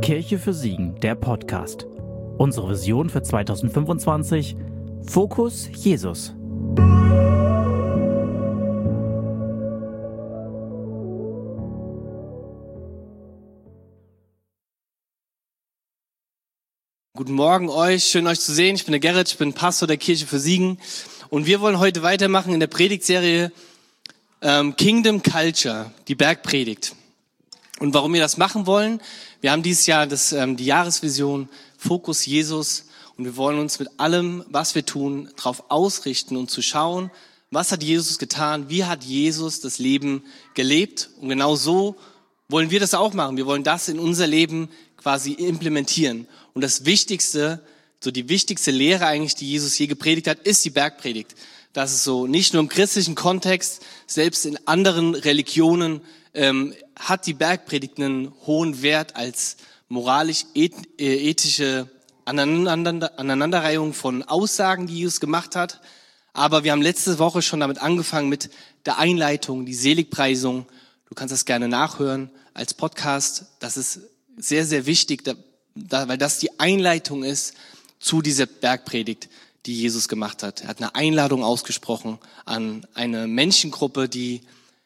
Kirche für Siegen, der Podcast. Unsere Vision für 2025: Fokus Jesus. Guten Morgen euch, schön euch zu sehen. Ich bin der Gerrit, ich bin Pastor der Kirche für Siegen und wir wollen heute weitermachen in der Predigtserie Kingdom Culture, die Bergpredigt. Und warum wir das machen wollen: Wir haben dieses Jahr die Jahresvision Fokus Jesus und wir wollen uns mit allem, was wir tun, darauf ausrichten und zu schauen, was hat Jesus getan, wie hat Jesus das Leben gelebt, und genau so wollen wir das auch machen. Wir wollen das in unser Leben quasi implementieren. Und das Wichtigste, so die wichtigste Lehre eigentlich, die Jesus je gepredigt hat, ist die Bergpredigt. Das ist so nicht nur im christlichen Kontext, selbst in anderen Religionen hat die Bergpredigt einen hohen Wert als moralisch-ethische Aneinanderreihung von Aussagen, die Jesus gemacht hat. Aber wir haben letzte Woche schon damit angefangen mit der Einleitung, die Seligpreisung. Du kannst das gerne nachhören als Podcast. Das ist sehr, sehr wichtig, weil das die Einleitung ist zu dieser Bergpredigt, die Jesus gemacht hat. Er hat eine Einladung ausgesprochen an eine Menschengruppe, die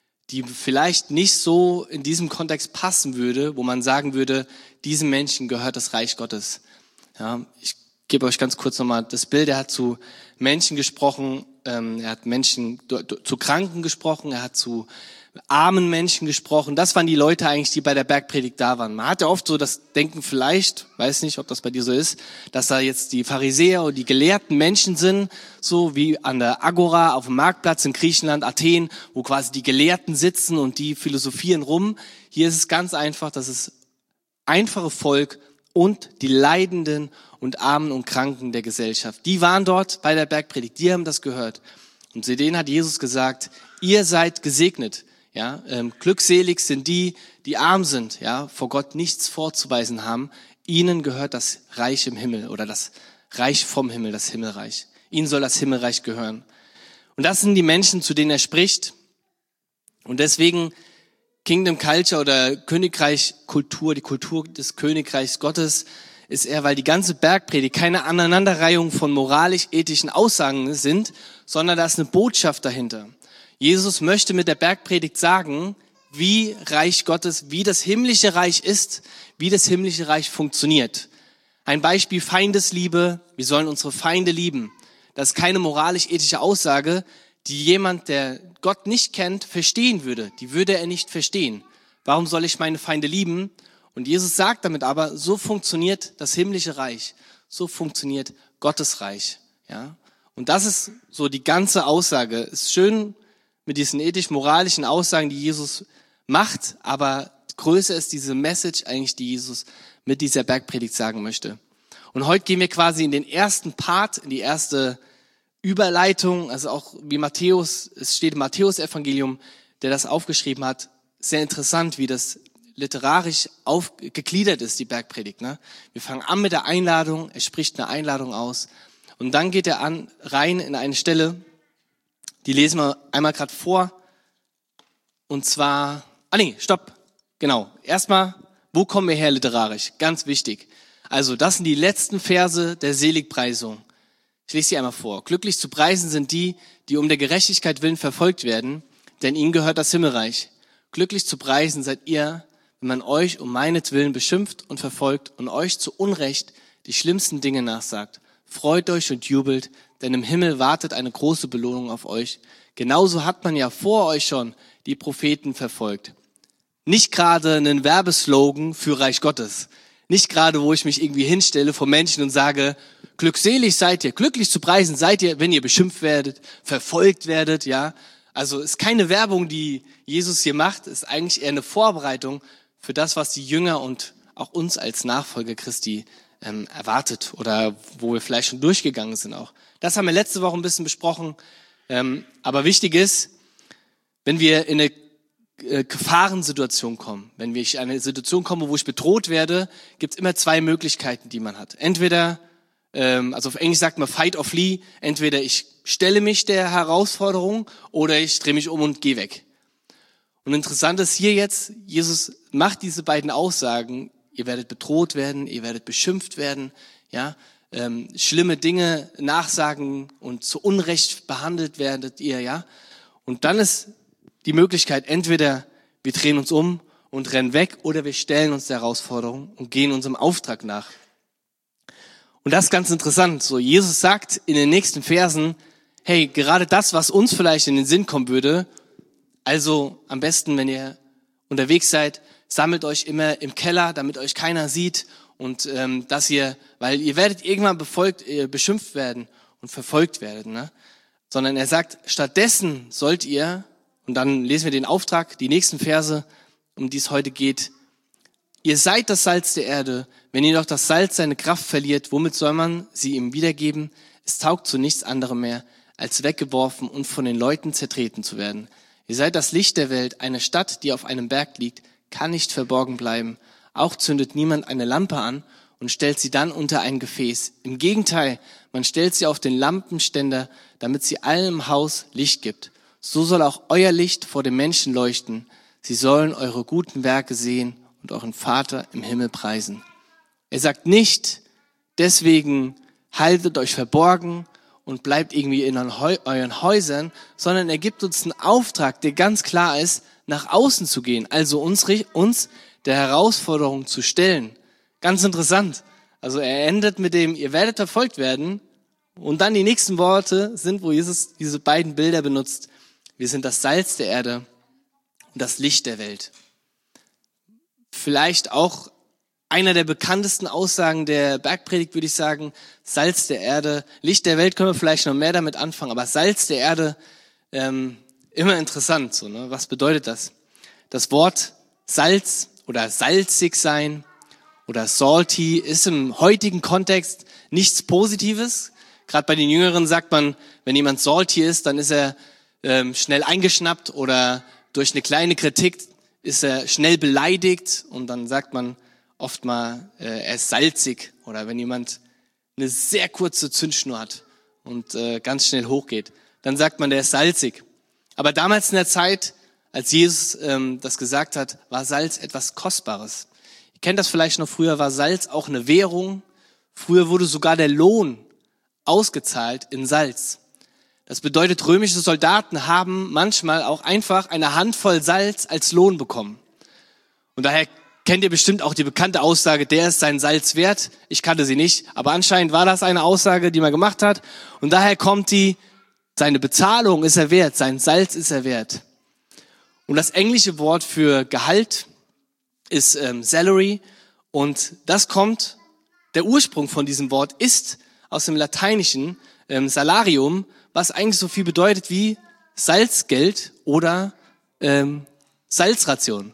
vielleicht nicht so in diesem Kontext passen würde, wo man sagen würde, diesem Menschen gehört das Reich Gottes. Ja, ich gebe euch ganz kurz nochmal das Bild. Er hat zu Menschen gesprochen, er hat zu Kranken gesprochen, er hat zu armen Menschen gesprochen. Das waren die Leute eigentlich, die bei der Bergpredigt da waren. Man hat ja oft so das Denken, vielleicht, weiß nicht, ob das bei dir so ist, dass da jetzt die Pharisäer und die gelehrten Menschen sind, so wie an der Agora auf dem Marktplatz in Griechenland, Athen, wo quasi die Gelehrten sitzen und die philosophieren rum. Hier ist es ganz einfach, dass es einfache Volk und die Leidenden und Armen und Kranken der Gesellschaft, die waren dort bei der Bergpredigt, die haben das gehört. Und zu denen hat Jesus gesagt: Ihr seid gesegnet. Ja, glückselig sind die, die arm sind, ja, vor Gott nichts vorzuweisen haben. Ihnen gehört das Reich im Himmel oder das Reich vom Himmel, das Himmelreich. Ihnen soll das Himmelreich gehören. Und das sind die Menschen, zu denen er spricht. Und deswegen Kingdom Culture oder Königreich Kultur, die Kultur des Königreichs Gottes, ist weil die ganze Bergpredigt keine Aneinanderreihung von moralisch-ethischen Aussagen sind, sondern da ist eine Botschaft dahinter. Jesus möchte mit der Bergpredigt sagen, wie Reich Gottes, wie das himmlische Reich ist, wie das himmlische Reich funktioniert. Ein Beispiel: Feindesliebe. Wir sollen unsere Feinde lieben. Das ist keine moralisch-ethische Aussage, die jemand, der Gott nicht kennt, verstehen würde. Die würde er nicht verstehen. Warum soll ich meine Feinde lieben? Und Jesus sagt damit aber, so funktioniert das himmlische Reich. So funktioniert Gottes Reich. Ja? Und das ist so die ganze Aussage. Es ist schön mit diesen ethisch-moralischen Aussagen, die Jesus macht, aber größer ist diese Message eigentlich, die Jesus mit dieser Bergpredigt sagen möchte. Und heute gehen wir quasi in den ersten Part, in die erste Überleitung, also auch wie Matthäus, es steht im Matthäus-Evangelium, der das aufgeschrieben hat. Sehr interessant, wie das literarisch gegliedert ist, die Bergpredigt. Ne? Wir fangen an mit der Einladung, er spricht eine Einladung aus und dann geht er rein in eine Stelle, die lesen wir einmal gerade vor. Und zwar, genau. Erstmal, wo kommen wir her literarisch? Ganz wichtig. Also, das sind die letzten Verse der Seligpreisung. Ich lese sie einmal vor. Glücklich zu preisen sind die, die um der Gerechtigkeit willen verfolgt werden, denn ihnen gehört das Himmelreich. Glücklich zu preisen seid ihr, wenn man euch um meinetwillen beschimpft und verfolgt und euch zu Unrecht die schlimmsten Dinge nachsagt. Freut euch und jubelt, denn im Himmel wartet eine große Belohnung auf euch. Genauso hat man ja vor euch schon die Propheten verfolgt. Nicht gerade einen Werbeslogan für Reich Gottes. Nicht gerade, wo ich mich irgendwie hinstelle vor Menschen und sage, glückselig seid ihr, glücklich zu preisen seid ihr, wenn ihr beschimpft werdet, verfolgt werdet, ja. Also ist keine Werbung, die Jesus hier macht, ist eigentlich eher eine Vorbereitung für das, was die Jünger und auch uns als Nachfolger Christi erwartet oder wo wir vielleicht schon durchgegangen sind auch. Das haben wir letzte Woche ein bisschen besprochen. Aber wichtig ist, wenn wir in eine Gefahrensituation kommen, wenn ich in eine Situation komme, wo ich bedroht werde, gibt es immer zwei Möglichkeiten, die man hat. Entweder, also auf Englisch sagt man fight or flee, entweder ich stelle mich der Herausforderung oder ich drehe mich um und gehe weg. Und interessant ist hier jetzt, Jesus macht diese beiden Aussagen ihr werdet bedroht werden, ihr werdet beschimpft werden, ja, schlimme Dinge nachsagen und zu Unrecht behandelt werdet ihr, ja. Und dann ist die Möglichkeit, entweder wir drehen uns um und rennen weg oder wir stellen uns der Herausforderung und gehen unserem Auftrag nach. Und das ist ganz interessant. So, Jesus sagt in den nächsten Versen, hey, gerade das, was uns vielleicht in den Sinn kommen würde, also am besten, wenn ihr unterwegs seid, sammelt euch immer im Keller, damit euch keiner sieht und weil ihr werdet irgendwann beschimpft werden und verfolgt werden, ne? Sondern er sagt, stattdessen sollt ihr, und dann lesen wir den Auftrag, die nächsten Verse, um die es heute geht, ihr seid das Salz der Erde, wenn ihr doch das Salz seine Kraft verliert, womit soll man sie ihm wiedergeben? Es taugt zu nichts anderem mehr, als weggeworfen und von den Leuten zertreten zu werden. Ihr seid das Licht der Welt, eine Stadt, die auf einem Berg liegt, kann nicht verborgen bleiben. Auch zündet niemand eine Lampe an und stellt sie dann unter ein Gefäß. Im Gegenteil, man stellt sie auf den Lampenständer, damit sie allen im Haus Licht gibt. So soll auch euer Licht vor den Menschen leuchten. Sie sollen eure guten Werke sehen und euren Vater im Himmel preisen. Er sagt nicht, deswegen haltet euch verborgen und bleibt irgendwie in euren Häusern, sondern er gibt uns einen Auftrag, der ganz klar ist, nach außen zu gehen, also uns der Herausforderung zu stellen. Ganz interessant. Also er endet mit dem, ihr werdet verfolgt werden, und dann die nächsten Worte sind, wo Jesus diese beiden Bilder benutzt. Wir sind das Salz der Erde und das Licht der Welt. Vielleicht auch einer der bekanntesten Aussagen der Bergpredigt, würde ich sagen, Salz der Erde. Licht der Welt können wir vielleicht noch mehr damit anfangen, aber Salz der Erde, immer interessant. So, ne? Was bedeutet das? Das Wort Salz oder salzig sein oder salty ist im heutigen Kontext nichts Positives. Gerade bei den Jüngeren sagt man, wenn jemand salty ist, dann ist er schnell eingeschnappt oder durch eine kleine Kritik ist er schnell beleidigt und dann sagt man oft mal, er ist salzig, oder wenn jemand eine sehr kurze Zündschnur hat und ganz schnell hochgeht, dann sagt man, der ist salzig. Aber damals in der Zeit, als Jesus das gesagt hat, war Salz etwas Kostbares. Ihr kennt das vielleicht noch, früher war Salz auch eine Währung. Früher wurde sogar der Lohn ausgezahlt in Salz. Das bedeutet, römische Soldaten haben manchmal auch einfach eine Handvoll Salz als Lohn bekommen. Und daher kennt ihr bestimmt auch die bekannte Aussage, der ist sein Salz wert. Ich kannte sie nicht, aber anscheinend war das eine Aussage, die man gemacht hat. Und daher kommt seine Bezahlung ist er wert, sein Salz ist er wert. Und das englische Wort für Gehalt ist Salary. Und der Ursprung von diesem Wort ist aus dem Lateinischen Salarium, was eigentlich so viel bedeutet wie Salzgeld oder Salzration.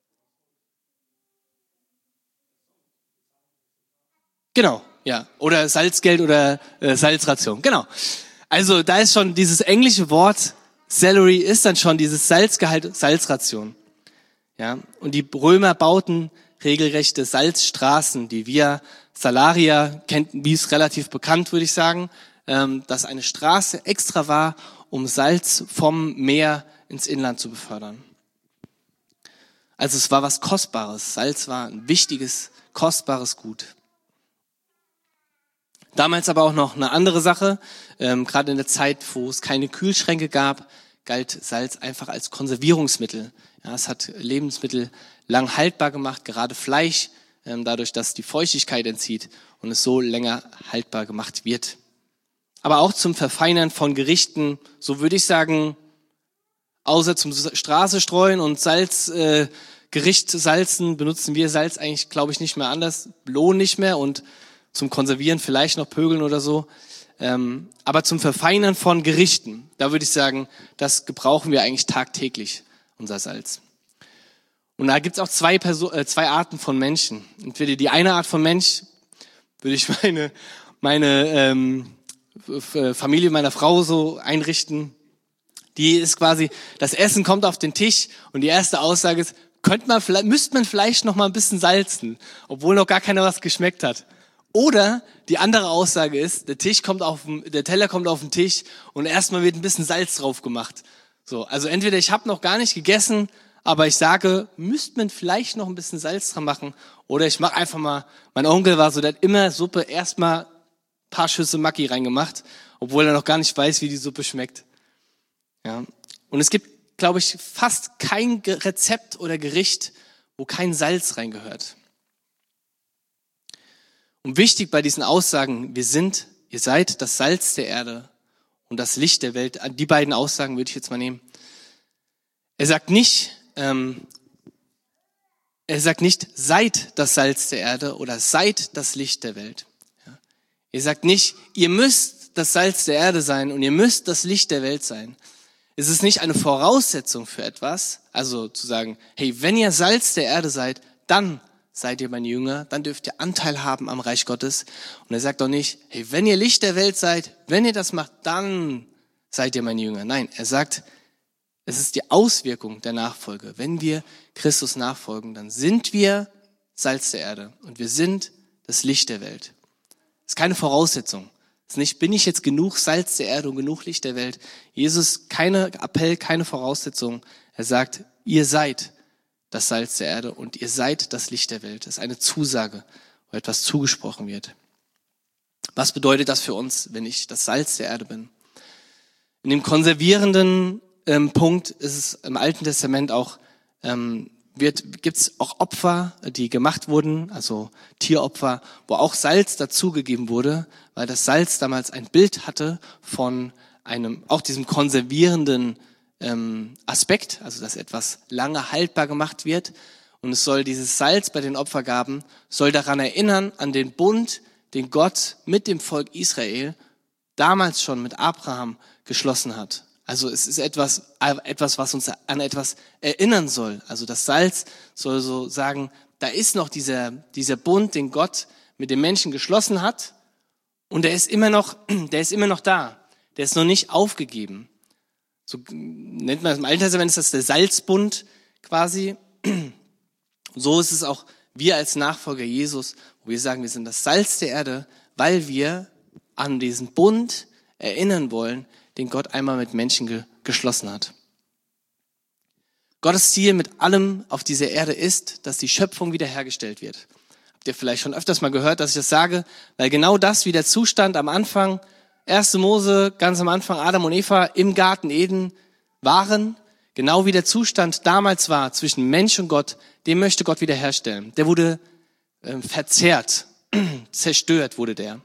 Genau, ja. Oder Salzgeld oder Salzration, genau. Also da ist schon dieses englische Wort Salary ist dann schon dieses Salzgehalt, Salzration. Ja, und die Römer bauten regelrechte Salzstraßen, die Via Salaria kennt, wie es relativ bekannt, würde ich sagen, dass eine Straße extra war, um Salz vom Meer ins Inland zu befördern. Also es war was Kostbares. Salz war ein wichtiges, kostbares Gut. Damals aber auch noch eine andere Sache. Gerade in der Zeit, wo es keine Kühlschränke gab, galt Salz einfach als Konservierungsmittel. Ja, es hat Lebensmittel lang haltbar gemacht, gerade Fleisch, dadurch, dass die Feuchtigkeit entzieht und es so länger haltbar gemacht wird. Aber auch zum Verfeinern von Gerichten, so würde ich sagen, außer zum Straße streuen und Gericht salzen, benutzen wir Salz eigentlich, glaube ich, nicht mehr anders, Lohn nicht mehr und zum Konservieren vielleicht noch Pögeln oder so. Aber zum Verfeinern von Gerichten, da würde ich sagen, das gebrauchen wir eigentlich tagtäglich, unser Salz. Und da gibt es auch zwei Arten von Menschen. Entweder die eine Art von Mensch, würde ich meine Familie meiner Frau so einrichten, die ist quasi, das Essen kommt auf den Tisch und die erste Aussage ist, müsste man vielleicht noch mal ein bisschen salzen, obwohl noch gar keiner was geschmeckt hat. Oder die andere Aussage ist, der Teller kommt auf den Tisch und erstmal wird ein bisschen Salz drauf gemacht. So, also entweder ich habe noch gar nicht gegessen, aber ich sage, müsste man vielleicht noch ein bisschen Salz dran machen oder ich mache einfach mal, mein Onkel war so, der hat immer Suppe erstmal ein paar Schüsse Maggi reingemacht, obwohl er noch gar nicht weiß, wie die Suppe schmeckt. Ja. Und es gibt, glaube ich, fast kein Rezept oder Gericht, wo kein Salz reingehört. Und wichtig bei diesen Aussagen, ihr seid das Salz der Erde und das Licht der Welt. Die beiden Aussagen würde ich jetzt mal nehmen. Er sagt nicht, seid das Salz der Erde oder seid das Licht der Welt. Ja. Er sagt nicht, ihr müsst das Salz der Erde sein und ihr müsst das Licht der Welt sein. Es ist nicht eine Voraussetzung für etwas, also zu sagen, hey, wenn ihr Salz der Erde seid, dann seid ihr meine Jünger, dann dürft ihr Anteil haben am Reich Gottes. Und er sagt auch nicht, hey, wenn ihr Licht der Welt seid, wenn ihr das macht, dann seid ihr meine Jünger. Nein, er sagt, es ist die Auswirkung der Nachfolge. Wenn wir Christus nachfolgen, dann sind wir Salz der Erde und wir sind das Licht der Welt. Das ist keine Voraussetzung. Es ist nicht, bin ich jetzt genug Salz der Erde und genug Licht der Welt. Jesus, keine Appell, keine Voraussetzung. Er sagt, ihr seid das Salz der Erde und ihr seid das Licht der Welt. Das ist eine Zusage, wo etwas zugesprochen wird. Was bedeutet das für uns, wenn ich das Salz der Erde bin? In dem konservierenden Punkt ist es im Alten Testament auch, gibt es auch Opfer, die gemacht wurden, also Tieropfer, wo auch Salz dazugegeben wurde, weil das Salz damals ein Bild hatte von auch diesem konservierenden Aspekt, also dass etwas lange haltbar gemacht wird. Und es soll dieses Salz bei den Opfergaben, soll daran erinnern, an den Bund, den Gott mit dem Volk Israel damals schon mit Abraham geschlossen hat. Also es ist etwas, was uns an etwas erinnern soll. Also das Salz soll so sagen, da ist noch dieser Bund, den Gott mit den Menschen geschlossen hat und der ist immer noch da. Der ist noch nicht aufgegeben. So nennt man es im Alten Testament, ist das der Salzbund quasi. So ist es auch wir als Nachfolger Jesus, wo wir sagen, wir sind das Salz der Erde, weil wir an diesen Bund erinnern wollen, den Gott einmal mit Menschen geschlossen hat. Gottes Ziel mit allem auf dieser Erde ist, dass die Schöpfung wiederhergestellt wird. Habt ihr vielleicht schon öfters mal gehört, dass ich das sage? Weil genau das, wie der Zustand am Anfang, 1. Mose, ganz am Anfang, Adam und Eva im Garten Eden waren, genau wie der Zustand damals war zwischen Mensch und Gott, den möchte Gott wiederherstellen. Der wurde verzerrt, zerstört wurde der.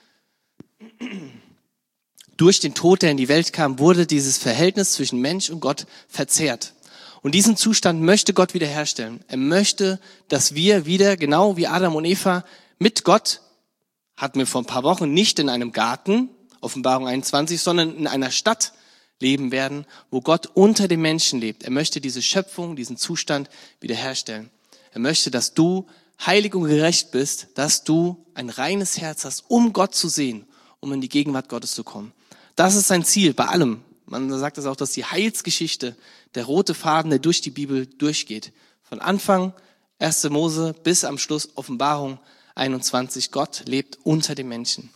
Durch den Tod, der in die Welt kam, wurde dieses Verhältnis zwischen Mensch und Gott verzerrt. Und diesen Zustand möchte Gott wiederherstellen. Er möchte, dass wir wieder, genau wie Adam und Eva, mit Gott, hatten wir vor ein paar Wochen, nicht in einem Garten, Offenbarung 21, sondern in einer Stadt leben werden, wo Gott unter den Menschen lebt. Er möchte diese Schöpfung, diesen Zustand wiederherstellen. Er möchte, dass du heilig und gerecht bist, dass du ein reines Herz hast, um Gott zu sehen, um in die Gegenwart Gottes zu kommen. Das ist sein Ziel bei allem. Man sagt das auch, dass die Heilsgeschichte, der rote Faden, der durch die Bibel durchgeht. Von Anfang 1. Mose bis am Schluss Offenbarung 21. Gott lebt unter den Menschen.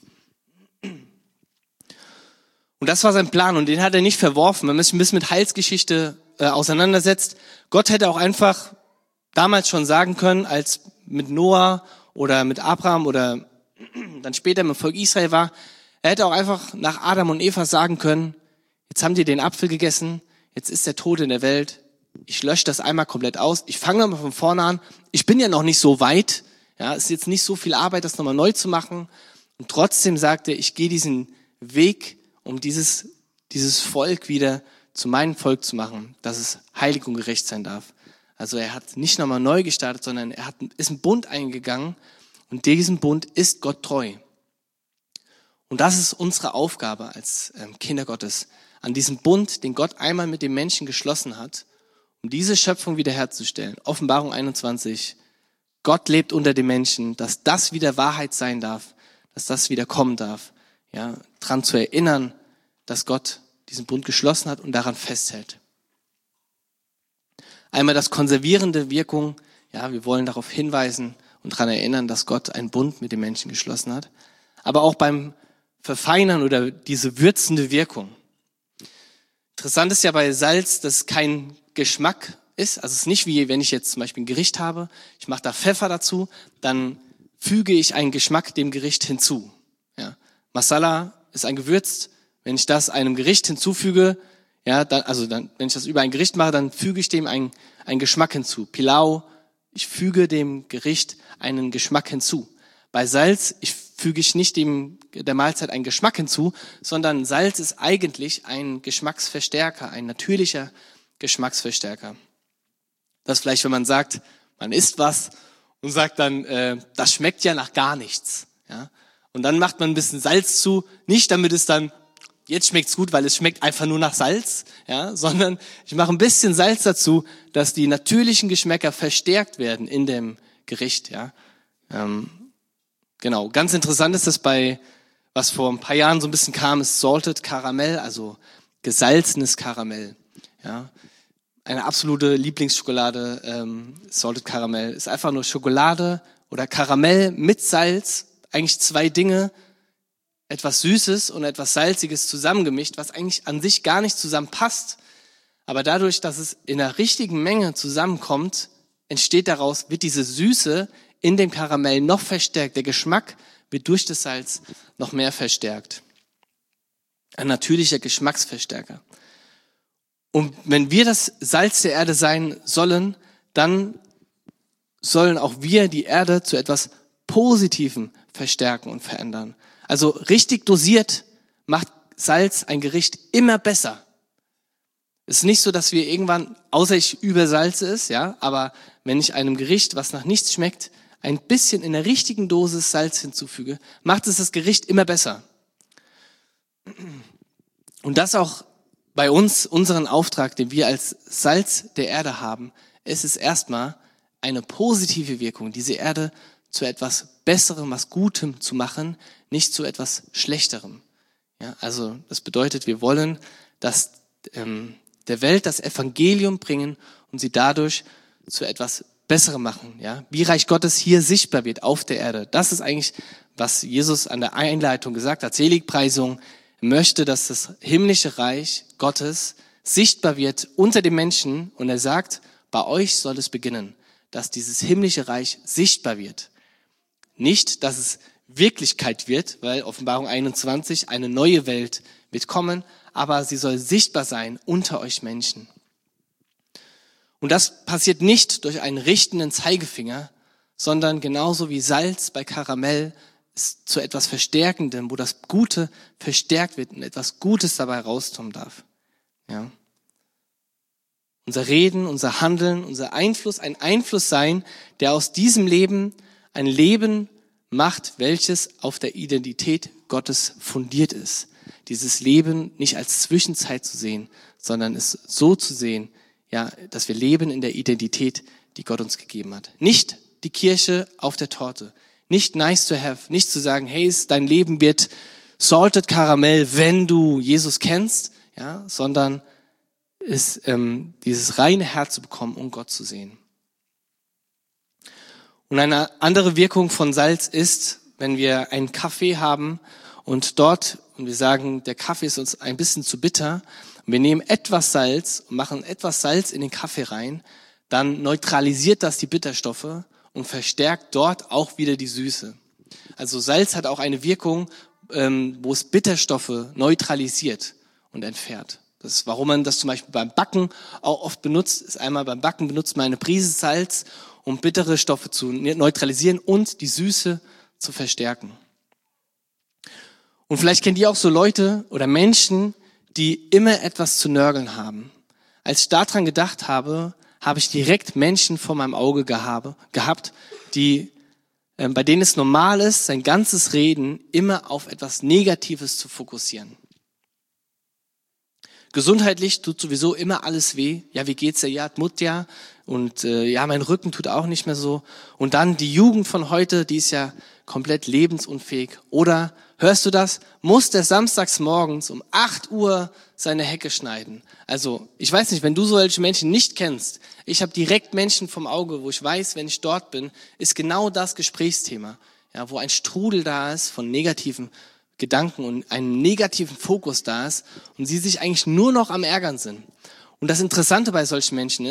Und das war sein Plan und den hat er nicht verworfen. Wenn man sich ein bisschen mit Heilsgeschichte auseinandersetzt, Gott hätte auch einfach damals schon sagen können, als mit Noah oder mit Abraham oder dann später mit dem Volk Israel war, er hätte auch einfach nach Adam und Eva sagen können, jetzt haben die den Apfel gegessen, jetzt ist der Tod in der Welt, ich lösche das einmal komplett aus, ich fange nochmal von vorne an, ich bin ja noch nicht so weit, ja, es ist jetzt nicht so viel Arbeit, das nochmal neu zu machen und trotzdem sagt er, ich gehe diesen Weg, um dieses Volk wieder zu meinem Volk zu machen, dass es heilig und gerecht sein darf. Also er hat nicht nochmal neu gestartet, sondern ist einen Bund eingegangen und diesem Bund ist Gott treu. Und das ist unsere Aufgabe als Kinder Gottes, an diesem Bund, den Gott einmal mit den Menschen geschlossen hat, um diese Schöpfung wiederherzustellen. Offenbarung 21, Gott lebt unter den Menschen, dass das wieder Wahrheit sein darf, dass das wieder kommen darf. Ja, daran zu erinnern, dass Gott diesen Bund geschlossen hat und daran festhält. Einmal das konservierende Wirkung, ja, wir wollen darauf hinweisen und daran erinnern, dass Gott einen Bund mit den Menschen geschlossen hat. Aber auch beim Verfeinern oder diese würzende Wirkung. Interessant ist ja bei Salz, dass es keinen Geschmack ist. Also es ist nicht wie, wenn ich jetzt zum Beispiel ein Gericht habe, ich mache da Pfeffer dazu, dann füge ich einen Geschmack dem Gericht hinzu. Ja. Masala ist ein Gewürz. Wenn ich das einem Gericht hinzufüge, ja, wenn ich das über ein Gericht mache, dann füge ich dem einen Geschmack hinzu. Pilau, ich füge dem Gericht einen Geschmack hinzu. Bei Salz füge ich nicht der Mahlzeit einen Geschmack hinzu, sondern Salz ist eigentlich ein Geschmacksverstärker, ein natürlicher Geschmacksverstärker. Das vielleicht, wenn man sagt, man isst was und sagt dann, das schmeckt ja nach gar nichts. Ja? Und dann macht man ein bisschen Salz zu, nicht damit es dann, jetzt schmeckt's gut, weil es schmeckt einfach nur nach Salz, ja, sondern ich mache ein bisschen Salz dazu, dass die natürlichen Geschmäcker verstärkt werden in dem Gericht. Ja. Genau, ganz interessant ist das was vor ein paar Jahren so ein bisschen kam, ist Salted Karamell, also gesalzenes Karamell. Ja. Eine absolute Lieblingsschokolade, Salted Karamell, ist einfach nur Schokolade oder Karamell mit Salz, eigentlich zwei Dinge, etwas Süßes und etwas Salziges zusammengemischt, was eigentlich an sich gar nicht zusammenpasst. Aber dadurch, dass es in der richtigen Menge zusammenkommt, wird diese Süße in dem Karamell noch verstärkt. Der Geschmack wird durch das Salz noch mehr verstärkt. Ein natürlicher Geschmacksverstärker. Und wenn wir das Salz der Erde sein sollen, dann sollen auch wir die Erde zu etwas Positivem verstärken und verändern. Also richtig dosiert macht Salz ein Gericht immer besser. Es ist nicht so, dass wir irgendwann, außer ich übersalze es, ja, aber wenn ich einem Gericht, was nach nichts schmeckt, ein bisschen in der richtigen Dosis Salz hinzufüge, macht es das Gericht immer besser. Und das auch bei uns, unseren Auftrag, den wir als Salz der Erde haben, ist es erstmal eine positive Wirkung, diese Erde zu etwas Besserem, was Gutem zu machen, nicht zu etwas Schlechterem. Ja, also das bedeutet, wir wollen, dass der Welt das Evangelium bringen und sie dadurch zu etwas Besserem machen. Ja, wie Reich Gottes hier sichtbar wird auf der Erde. Das ist eigentlich, was Jesus an der Einleitung gesagt hat. Seligpreisung möchte, dass das himmlische Reich Gottes sichtbar wird unter den Menschen. Und er sagt, bei euch soll es beginnen, dass dieses himmlische Reich sichtbar wird. Nicht, dass es Wirklichkeit wird, weil Offenbarung 21, eine neue Welt wird kommen, aber sie soll sichtbar sein unter euch Menschen. Und das passiert nicht durch einen richtenden Zeigefinger, sondern genauso wie Salz bei Karamell ist zu etwas Verstärkendem, wo das Gute verstärkt wird und etwas Gutes dabei rauskommen darf. Ja. Unser Reden, unser Handeln, unser Einfluss, ein Einfluss sein, der aus diesem Leben ein Leben macht, welches auf der Identität Gottes fundiert ist. Dieses Leben nicht als Zwischenzeit zu sehen, sondern es so zu sehen, ja, dass wir leben in der Identität, die Gott uns gegeben hat. Nicht die Kirsche auf der Torte, nicht nice to have, nicht zu sagen, hey, dein Leben wird salted Karamell, wenn du Jesus kennst, ja, sondern ist dieses reine Herz zu bekommen, um Gott zu sehen. Und eine andere Wirkung von Salz ist, wenn wir einen Kaffee haben und wir sagen, der Kaffee ist uns ein bisschen zu bitter, und wir nehmen etwas Salz und machen etwas Salz in den Kaffee rein, dann neutralisiert das die Bitterstoffe und verstärkt dort auch wieder die Süße. Also Salz hat auch eine Wirkung, wo es Bitterstoffe neutralisiert und entfernt. Das ist, warum man das zum Beispiel beim Backen auch oft benutzt, ist einmal beim Backen benutzt man eine Prise Salz, um bittere Stoffe zu neutralisieren und die Süße zu verstärken. Und vielleicht kennt ihr auch so Leute oder Menschen, die immer etwas zu nörgeln haben. Als ich daran gedacht habe, habe ich direkt Menschen vor meinem Auge gehabt, die, bei denen es normal ist, sein ganzes Reden immer auf etwas Negatives zu fokussieren. Gesundheitlich tut sowieso immer alles weh. Ja, wie geht's dir? Ja, tut ja. Und ja, mein Rücken tut auch nicht mehr so. Und dann die Jugend von heute, die ist ja komplett lebensunfähig. Oder, hörst du das? Muss der samstags morgens um 8 Uhr seine Hecke schneiden. Also, ich weiß nicht, wenn du solche Menschen nicht kennst, ich habe direkt Menschen vom Auge, wo ich weiß, wenn ich dort bin, ist genau das Gesprächsthema. Ja, wo ein Strudel da ist von negativen Gedanken und einem negativen Fokus da ist und sie sich eigentlich nur noch am Ärgern sind. Und das Interessante bei solchen Menschen ist,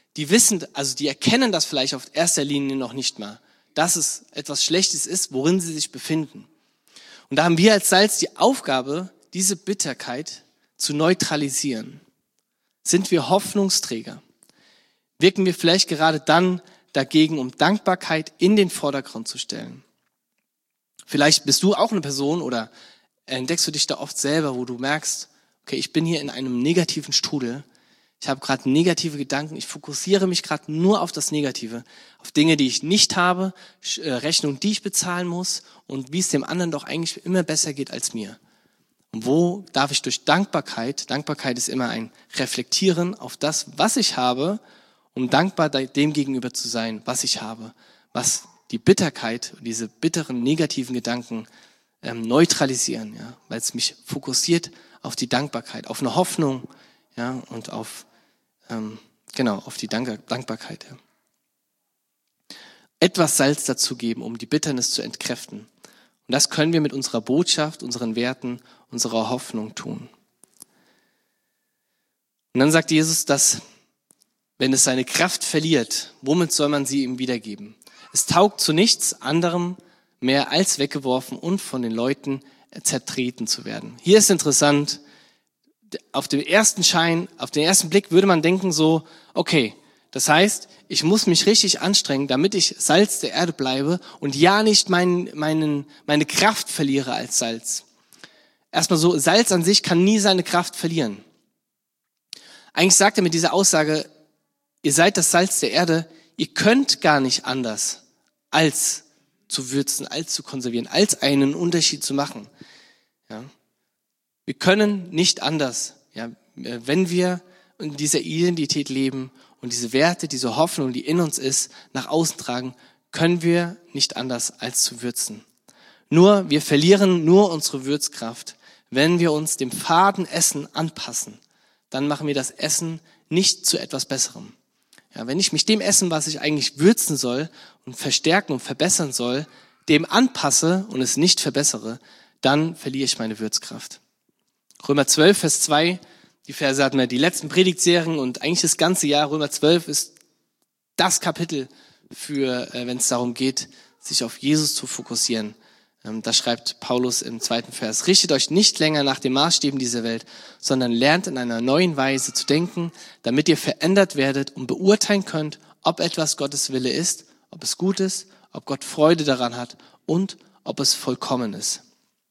die wissen, also die erkennen das vielleicht auf erster Linie noch nicht mal, dass es etwas Schlechtes ist, worin sie sich befinden. Und da haben wir als Salz die Aufgabe, diese Bitterkeit zu neutralisieren. Sind wir Hoffnungsträger? Wirken wir vielleicht gerade dann dagegen, um Dankbarkeit in den Vordergrund zu stellen? Vielleicht bist du auch eine Person oder entdeckst du dich da oft selber, wo du merkst, okay, ich bin hier in einem negativen Strudel. Ich habe gerade negative Gedanken. Ich fokussiere mich gerade nur auf das Negative, auf Dinge, die ich nicht habe, Rechnungen, die ich bezahlen muss und wie es dem anderen doch eigentlich immer besser geht als mir. Und wo darf ich durch Dankbarkeit ist immer ein Reflektieren auf das, was ich habe, um dankbar dem gegenüber zu sein, was ich habe, was die Bitterkeit, diese bitteren, negativen Gedanken neutralisieren, ja, weil es mich fokussiert auf die Dankbarkeit, auf eine Hoffnung, ja, und auf die Dankbarkeit. Ja. Etwas Salz dazugeben, um die Bitternis zu entkräften. Und das können wir mit unserer Botschaft, unseren Werten, unserer Hoffnung tun. Und dann sagt Jesus, dass wenn es seine Kraft verliert, womit soll man sie ihm wiedergeben? Es taugt zu nichts anderem mehr als weggeworfen und von den Leuten zertreten zu werden. Hier ist interessant, auf den ersten Blick würde man denken so, okay, das heißt, ich muss mich richtig anstrengen, damit ich Salz der Erde bleibe und ja nicht meine Kraft verliere als Salz. Erstmal so, Salz an sich kann nie seine Kraft verlieren. Eigentlich sagt er mit dieser Aussage, ihr seid das Salz der Erde, ihr könnt gar nicht anders, als zu würzen, als zu konservieren, als einen Unterschied zu machen. Ja. Wir können nicht anders, ja, wenn wir in dieser Identität leben und diese Werte, diese Hoffnung, die in uns ist, nach außen tragen, können wir nicht anders als zu würzen. Wir verlieren nur unsere Würzkraft, wenn wir uns dem faden Essen anpassen. Dann machen wir das Essen nicht zu etwas Besserem. Ja, wenn ich mich dem Essen, was ich eigentlich würzen soll und verstärken und verbessern soll, dem anpasse und es nicht verbessere, dann verliere ich meine Würzkraft. Römer 12, Vers 2, die Verse hatten wir die letzten Predigtserien und eigentlich das ganze Jahr. Römer 12 ist das Kapitel für, wenn es darum geht, sich auf Jesus zu fokussieren. Da schreibt Paulus im 2. Vers, richtet euch nicht länger nach den Maßstäben dieser Welt, sondern lernt in einer neuen Weise zu denken, damit ihr verändert werdet und beurteilen könnt, ob etwas Gottes Wille ist, ob es gut ist, ob Gott Freude daran hat und ob es vollkommen ist.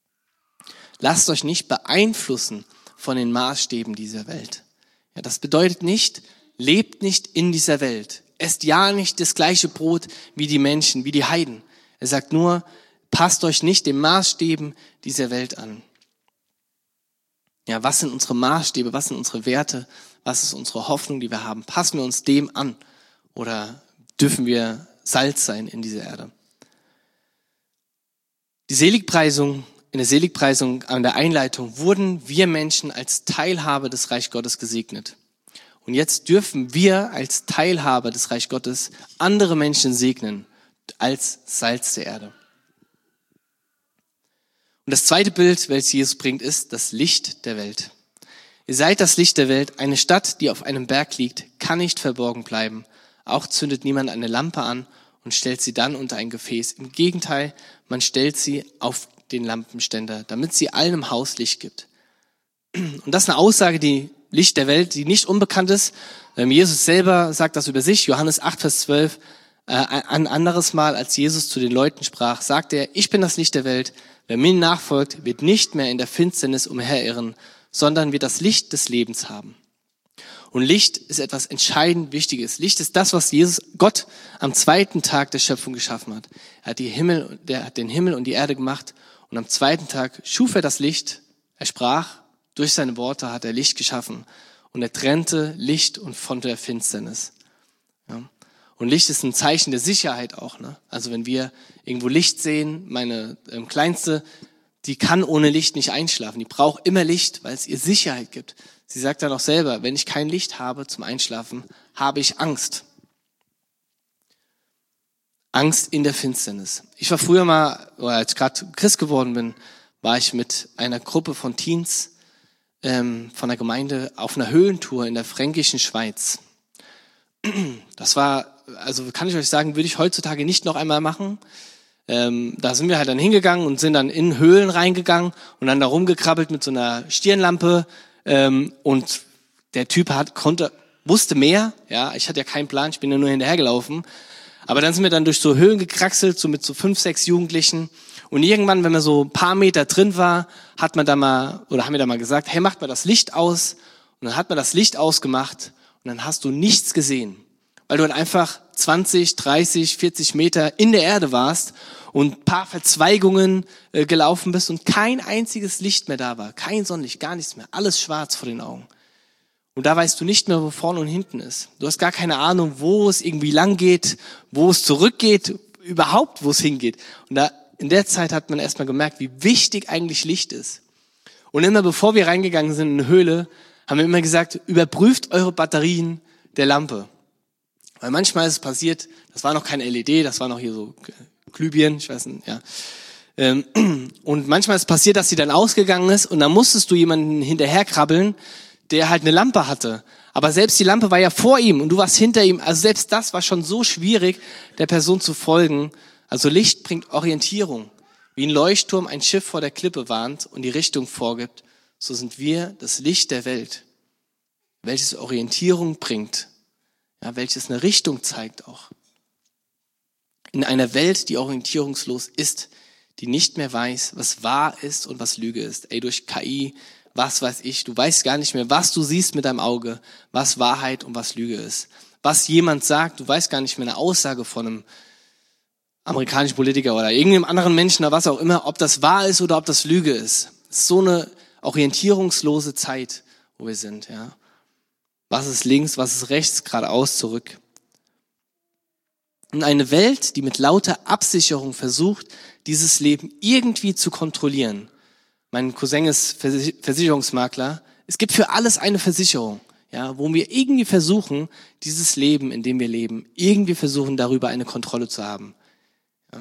Lasst euch nicht beeinflussen von den Maßstäben dieser Welt. Ja, das bedeutet nicht, lebt nicht in dieser Welt. Esst ja nicht das gleiche Brot wie die Menschen, wie die Heiden. Er sagt nur, passt euch nicht den Maßstäben dieser Welt an. Ja, was sind unsere Maßstäbe, was sind unsere Werte, was ist unsere Hoffnung, die wir haben? Passen wir uns dem an oder dürfen wir Salz sein in dieser Erde? In der Seligpreisung an der Einleitung wurden wir Menschen als Teilhabe des Reich Gottes gesegnet. Und jetzt dürfen wir als Teilhaber des Reich Gottes andere Menschen segnen als Salz der Erde. Und das zweite Bild, welches Jesus bringt, ist das Licht der Welt. Ihr seid das Licht der Welt. Eine Stadt, die auf einem Berg liegt, kann nicht verborgen bleiben. Auch zündet niemand eine Lampe an und stellt sie dann unter ein Gefäß. Im Gegenteil, man stellt sie auf den Lampenständer, damit sie allen im Haus Licht gibt. Und das ist eine Aussage, die Licht der Welt, die nicht unbekannt ist. Jesus selber sagt das über sich, Johannes 8, Vers 12. Ein anderes Mal, als Jesus zu den Leuten sprach, sagte er, ich bin das Licht der Welt. Wer mir nachfolgt, wird nicht mehr in der Finsternis umherirren, sondern wird das Licht des Lebens haben. Und Licht ist etwas entscheidend Wichtiges. Licht ist das, was Gott am zweiten Tag der Schöpfung geschaffen hat. Er hat den Himmel und die Erde gemacht und am zweiten Tag schuf er das Licht. Er sprach, durch seine Worte hat er Licht geschaffen und er trennte Licht und von der Finsternis. Ja. Und Licht ist ein Zeichen der Sicherheit auch. Ne? Also wenn wir irgendwo Licht sehen, meine Kleinste, die kann ohne Licht nicht einschlafen. Die braucht immer Licht, weil es ihr Sicherheit gibt. Sie sagt dann auch selber, wenn ich kein Licht habe zum Einschlafen, habe ich Angst. Angst in der Finsternis. Ich war früher mal, oder als ich gerade Christ geworden bin, war ich mit einer Gruppe von Teens von der Gemeinde auf einer Höhlentour in der fränkischen Schweiz. das war, also kann ich euch sagen, würde ich heutzutage nicht noch einmal machen. Da sind wir halt dann hingegangen und sind dann in Höhlen reingegangen und dann da rumgekrabbelt mit so einer Stirnlampe. Und der Typ wusste mehr. Ja, ich hatte ja keinen Plan, ich bin ja nur hinterhergelaufen. Aber dann sind wir dann durch so Höhlen gekraxelt, so mit so 5, 6 Jugendlichen. Und irgendwann, wenn man so ein paar Meter drin war, haben wir da mal gesagt, hey, macht mal das Licht aus. Und dann hat man das Licht ausgemacht und dann hast du nichts gesehen. Weil du dann einfach 20, 30, 40 Meter in der Erde warst und ein paar Verzweigungen gelaufen bist und kein einziges Licht mehr da war. Kein Sonnenlicht, gar nichts mehr. Alles schwarz vor den Augen. Und da weißt du nicht mehr, wo vorne und hinten ist. Du hast gar keine Ahnung, wo es irgendwie lang geht, wo es zurückgeht, überhaupt wo es hingeht. Und in der Zeit hat man erstmal gemerkt, wie wichtig eigentlich Licht ist. Und immer bevor wir reingegangen sind in eine Höhle, haben wir immer gesagt, überprüft eure Batterien der Lampe. Weil manchmal ist es passiert, das war noch kein LED, das war noch hier so Glühbirnen, ich weiß nicht, ja. Und manchmal ist es passiert, dass sie dann ausgegangen ist und dann musstest du jemanden hinterherkrabbeln, der halt eine Lampe hatte. Aber selbst die Lampe war ja vor ihm und du warst hinter ihm. Also selbst das war schon so schwierig, der Person zu folgen. Also Licht bringt Orientierung. Wie ein Leuchtturm ein Schiff vor der Klippe warnt und die Richtung vorgibt, so sind wir das Licht der Welt, welches Orientierung bringt. Ja, welches eine Richtung zeigt auch. In einer Welt, die orientierungslos ist, die nicht mehr weiß, was wahr ist und was Lüge ist. Durch KI, was weiß ich, du weißt gar nicht mehr, was du siehst mit deinem Auge, was Wahrheit und was Lüge ist. Was jemand sagt, du weißt gar nicht mehr eine Aussage von einem amerikanischen Politiker oder irgendeinem anderen Menschen oder was auch immer, ob das wahr ist oder ob das Lüge ist. Es ist so eine orientierungslose Zeit, wo wir sind, ja. Was ist links, was ist rechts, geradeaus, zurück. Und eine Welt, die mit lauter Absicherung versucht, dieses Leben irgendwie zu kontrollieren. Mein Cousin ist Versicherungsmakler. Es gibt für alles eine Versicherung, ja, wo wir irgendwie versuchen, dieses Leben, in dem wir leben, irgendwie versuchen, darüber eine Kontrolle zu haben. Ja.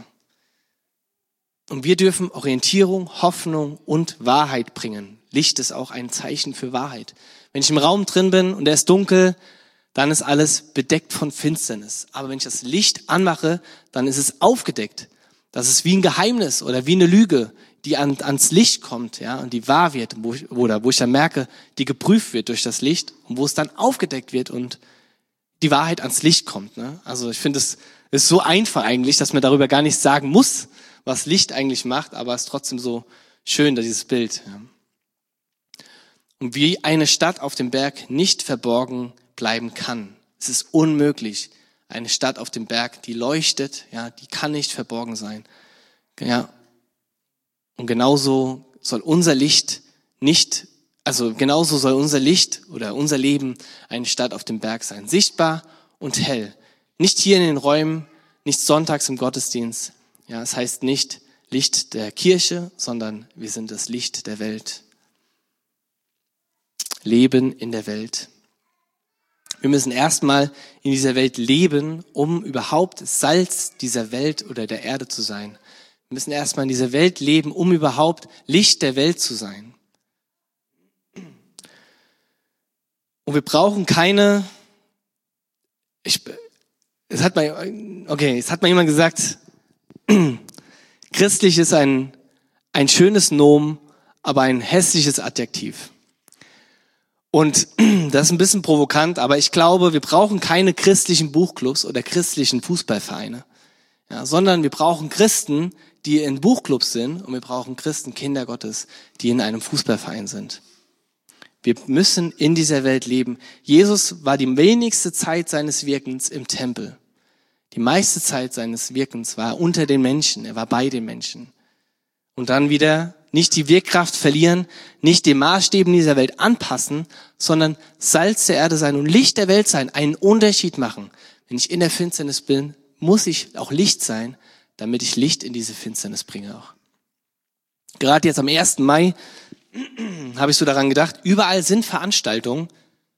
Und wir dürfen Orientierung, Hoffnung und Wahrheit bringen. Licht ist auch ein Zeichen für Wahrheit. Wenn ich im Raum drin bin und er ist dunkel, dann ist alles bedeckt von Finsternis. Aber wenn ich das Licht anmache, dann ist es aufgedeckt. Das ist wie ein Geheimnis oder wie eine Lüge, die ans Licht kommt, ja, und die wahr wird, wo ich dann merke, die geprüft wird durch das Licht und wo es dann aufgedeckt wird und die Wahrheit ans Licht kommt. Ne? Also ich finde, es ist so einfach eigentlich, dass man darüber gar nicht sagen muss, was Licht eigentlich macht, aber es ist trotzdem so schön, dieses Bild. Ja. Und wie eine Stadt auf dem Berg nicht verborgen bleiben kann. Es ist unmöglich. Eine Stadt auf dem Berg, die leuchtet, ja, die kann nicht verborgen sein. Ja. Und genauso soll unser Licht oder unser Leben eine Stadt auf dem Berg sein. Sichtbar und hell. Nicht hier in den Räumen, nicht sonntags im Gottesdienst. Ja, es heißt nicht Licht der Kirche, sondern wir sind das Licht der Welt. Leben in der Welt. Wir müssen erstmal in dieser Welt leben, um überhaupt Salz dieser Welt oder der Erde zu sein. Wir müssen erstmal in dieser Welt leben, um überhaupt Licht der Welt zu sein. Und wir brauchen keine, es hat mal jemand gesagt, christlich ist ein schönes Nomen, aber ein hässliches Adjektiv. Und das ist ein bisschen provokant, aber ich glaube, wir brauchen keine christlichen Buchclubs oder christlichen Fußballvereine, ja, sondern wir brauchen Christen, die in Buchclubs sind, und wir brauchen Christen, Kinder Gottes, die in einem Fußballverein sind. Wir müssen in dieser Welt leben. Jesus war die wenigste Zeit seines Wirkens im Tempel. Die meiste Zeit seines Wirkens war unter den Menschen, er war bei den Menschen. Und dann wieder nicht die Wirkkraft verlieren, nicht den Maßstäben dieser Welt anpassen, sondern Salz der Erde sein und Licht der Welt sein, einen Unterschied machen. Wenn ich in der Finsternis bin, muss ich auch Licht sein, damit ich Licht in diese Finsternis bringe auch. Gerade jetzt am 1. Mai habe ich so daran gedacht, überall sind Veranstaltungen.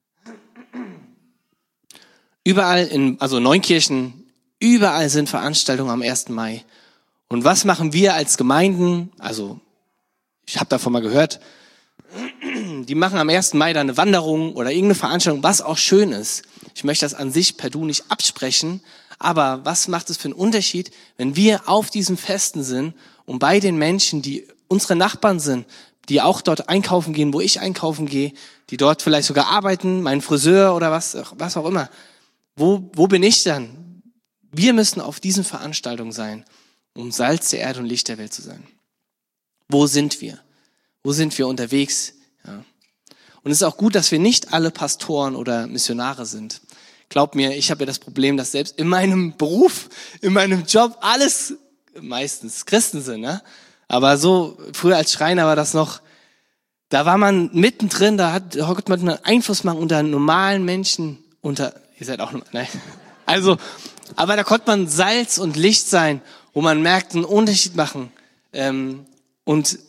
Überall also Neunkirchen, überall sind Veranstaltungen am 1. Mai. Und was machen wir als Gemeinden? Also ich habe davon mal gehört, die machen am 1. Mai da eine Wanderung oder irgendeine Veranstaltung, was auch schön ist. Ich möchte das an sich per Du nicht absprechen. Aber was macht es für einen Unterschied, wenn wir auf diesem Festen sind und bei den Menschen, die unsere Nachbarn sind, die auch dort einkaufen gehen, wo ich einkaufen gehe, die dort vielleicht sogar arbeiten, mein Friseur oder was auch immer. Wo bin ich dann? Wir müssen auf diesen Veranstaltungen sein, um Salz der Erde und Licht der Welt zu sein. Wo sind wir? Wo sind wir unterwegs? Ja. Und es ist auch gut, dass wir nicht alle Pastoren oder Missionare sind. Glaub mir, ich habe ja das Problem, dass selbst in meinem Beruf, in meinem Job alles meistens Christen sind. Ne? Aber so früher als Schreiner war das noch, da war man mittendrin, da konnte man einen Einfluss machen unter normalen Menschen, ihr seid auch, nein. Also, aber da konnte man Salz und Licht sein, wo man merkt, einen Unterschied machen. Und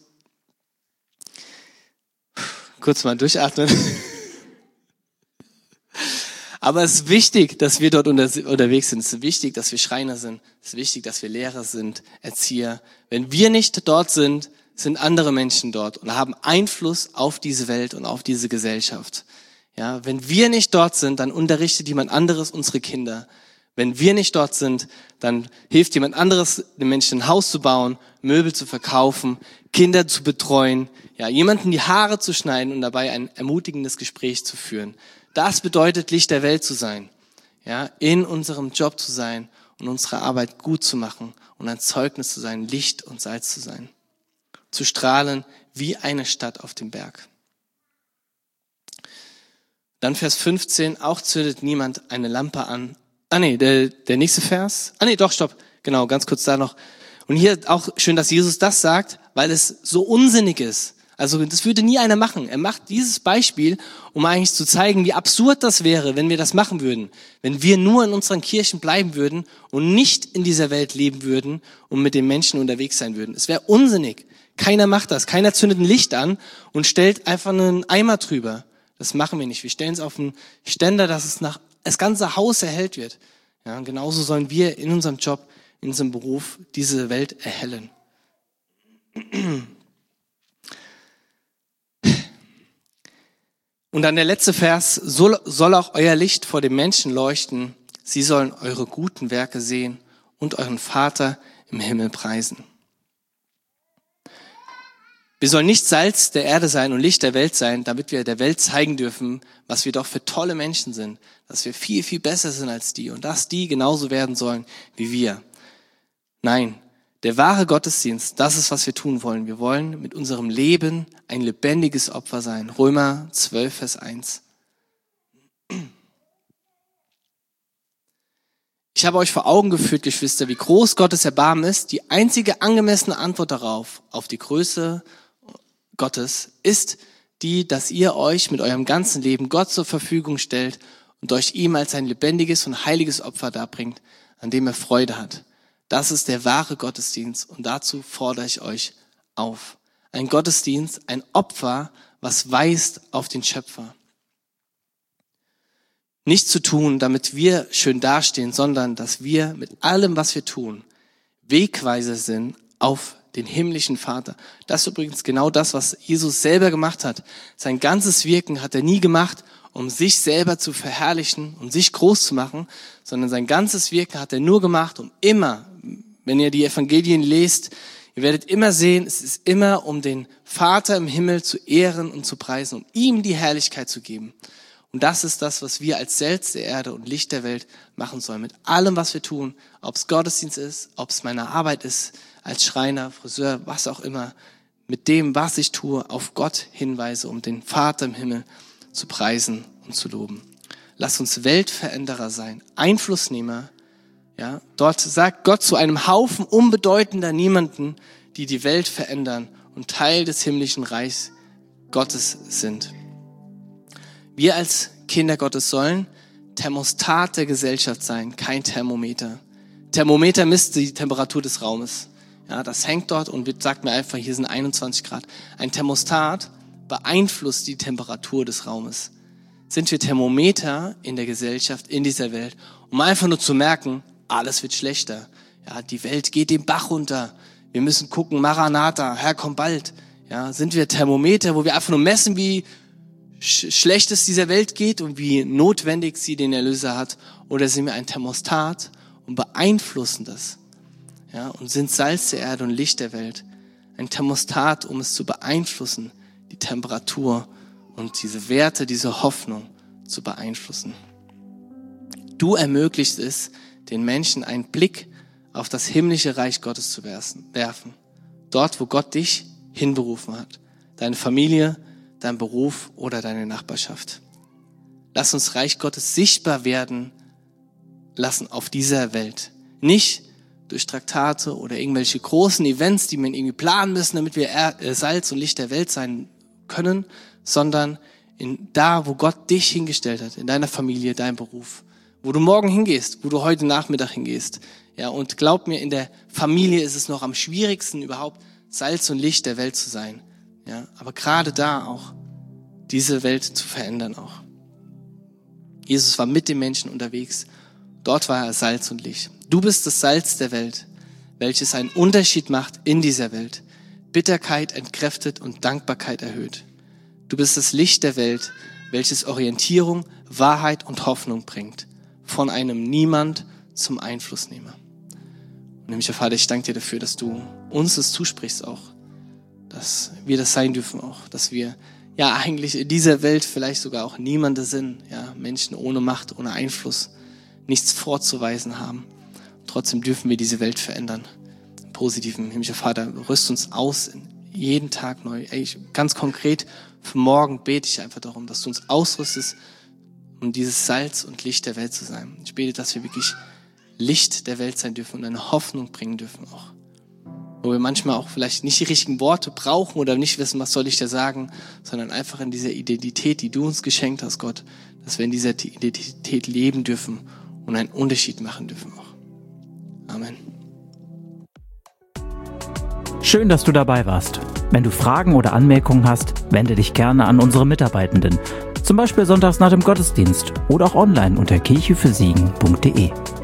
kurz mal durchatmen. Aber es ist wichtig, dass wir dort unterwegs sind. Es ist wichtig, dass wir Schreiner sind. Es ist wichtig, dass wir Lehrer sind, Erzieher. Wenn wir nicht dort sind, sind andere Menschen dort und haben Einfluss auf diese Welt und auf diese Gesellschaft. Ja, wenn wir nicht dort sind, dann unterrichtet jemand anderes unsere Kinder. Wenn wir nicht dort sind, dann hilft jemand anderes, den Menschen ein Haus zu bauen, Möbel zu verkaufen, Kinder zu betreuen, ja, jemanden die Haare zu schneiden und dabei ein ermutigendes Gespräch zu führen. Das bedeutet, Licht der Welt zu sein, ja, in unserem Job zu sein und unsere Arbeit gut zu machen und ein Zeugnis zu sein, Licht und Salz zu sein, zu strahlen wie eine Stadt auf dem Berg. Dann Vers 15, auch zündet niemand eine Lampe an. Der nächste Vers. Stopp. Genau, ganz kurz da noch. Und hier auch schön, dass Jesus das sagt, weil es so unsinnig ist. Also das würde nie einer machen. Er macht dieses Beispiel, um eigentlich zu zeigen, wie absurd das wäre, wenn wir das machen würden. Wenn wir nur in unseren Kirchen bleiben würden und nicht in dieser Welt leben würden und mit den Menschen unterwegs sein würden. Es wäre unsinnig. Keiner macht das. Keiner zündet ein Licht an und stellt einfach einen Eimer drüber. Das machen wir nicht. Wir stellen es auf einen Ständer, dass es das ganze Haus erhellt wird. Ja, und genauso sollen wir in unserem Job, in unserem Beruf diese Welt erhellen. Und dann der letzte Vers, soll auch euer Licht vor den Menschen leuchten. Sie sollen eure guten Werke sehen und euren Vater im Himmel preisen. Wir sollen nicht Salz der Erde sein und Licht der Welt sein, damit wir der Welt zeigen dürfen, was wir doch für tolle Menschen sind, dass wir viel, viel besser sind als die und dass die genauso werden sollen wie wir. Nein, der wahre Gottesdienst, das ist, was wir tun wollen. Wir wollen mit unserem Leben ein lebendiges Opfer sein. Römer 12, Vers 1. Ich habe euch vor Augen geführt, Geschwister, wie groß Gottes Erbarmen ist. Die einzige angemessene Antwort darauf, auf die Größe Gottes, ist die, dass ihr euch mit eurem ganzen Leben Gott zur Verfügung stellt und euch ihm als ein lebendiges und heiliges Opfer darbringt, an dem er Freude hat. Das ist der wahre Gottesdienst und dazu fordere ich euch auf. Ein Gottesdienst, ein Opfer, was weist auf den Schöpfer. Nicht zu tun, damit wir schön dastehen, sondern dass wir mit allem, was wir tun, Wegweiser sind auf den himmlischen Vater. Das ist übrigens genau das, was Jesus selber gemacht hat. Sein ganzes Wirken hat er nie gemacht, um sich selber zu verherrlichen und sich groß zu machen, sondern sein ganzes Wirken hat er nur gemacht, um immer, wenn ihr die Evangelien lest, ihr werdet immer sehen, es ist immer, um den Vater im Himmel zu ehren und zu preisen, um ihm die Herrlichkeit zu geben. Und das ist das, was wir als Salz der Erde und Licht der Welt machen sollen. Mit allem, was wir tun, ob es Gottesdienst ist, ob es meine Arbeit ist, als Schreiner, Friseur, was auch immer, mit dem, was ich tue, auf Gott hinweise, um den Vater im Himmel zu preisen und zu loben. Lass uns Weltveränderer sein, Einflussnehmer. Ja, dort sagt Gott zu einem Haufen unbedeutender Niemanden, die die Welt verändern und Teil des himmlischen Reichs Gottes sind. Wir als Kinder Gottes sollen Thermostat der Gesellschaft sein, kein Thermometer. Thermometer misst die Temperatur des Raumes. Ja, das hängt dort und sagt mir einfach, hier sind 21 Grad. Ein Thermostat beeinflusst die Temperatur des Raumes. Sind wir Thermometer in der Gesellschaft, in dieser Welt, um einfach nur zu merken, alles wird schlechter. Ja, die Welt geht den Bach runter. Wir müssen gucken, Maranatha, Herr, komm bald. Ja, sind wir Thermometer, wo wir einfach nur messen, wie Schlechtes dieser Welt geht und wie notwendig sie den Erlöser hat? Oder sind wir ein Thermostat und beeinflussen das? Ja, und sind Salz der Erde und Licht der Welt. Ein Thermostat, um es zu beeinflussen, die Temperatur und diese Werte, diese Hoffnung zu beeinflussen. Du ermöglicht es, den Menschen einen Blick auf das himmlische Reich Gottes zu werfen. Dort, wo Gott dich hinberufen hat. Deine Familie, dein Beruf oder deine Nachbarschaft. Lass uns Reich Gottes sichtbar werden lassen auf dieser Welt. Nicht durch Traktate oder irgendwelche großen Events, die wir irgendwie planen müssen, damit wir Salz und Licht der Welt sein können, sondern da, wo Gott dich hingestellt hat, in deiner Familie, deinem Beruf, wo du morgen hingehst, wo du heute Nachmittag hingehst. Ja, und glaub mir, in der Familie ist es noch am schwierigsten, überhaupt Salz und Licht der Welt zu sein. Ja, aber gerade da auch diese Welt zu verändern auch. Jesus war mit den Menschen unterwegs. Dort war er Salz und Licht. Du bist das Salz der Welt, welches einen Unterschied macht in dieser Welt. Bitterkeit entkräftet und Dankbarkeit erhöht. Du bist das Licht der Welt, welches Orientierung, Wahrheit und Hoffnung bringt. Von einem Niemand zum Einflussnehmer. Und himmlischer Vater, ich danke dir dafür, dass du uns das zusprichst auch. Dass wir das sein dürfen auch. Dass wir ja eigentlich in dieser Welt vielleicht sogar auch Niemande sind. Ja, Menschen ohne Macht, ohne Einfluss. Nichts vorzuweisen haben. Trotzdem dürfen wir diese Welt verändern. Im Positiven, himmlischer Vater, rüst uns aus jeden Tag neu. Ganz konkret, für morgen bete ich einfach darum, dass du uns ausrüstest, um dieses Salz und Licht der Welt zu sein. Ich bete, dass wir wirklich Licht der Welt sein dürfen und eine Hoffnung bringen dürfen auch. Wo wir manchmal auch vielleicht nicht die richtigen Worte brauchen oder nicht wissen, was soll ich da sagen, sondern einfach in dieser Identität, die du uns geschenkt hast, Gott, dass wir in dieser Identität leben dürfen und einen Unterschied machen dürfen auch. Amen. Schön, dass du dabei warst. Wenn du Fragen oder Anmerkungen hast, wende dich gerne an unsere Mitarbeitenden. Zum Beispiel sonntags nach dem Gottesdienst oder auch online unter kirchefürsegen.de.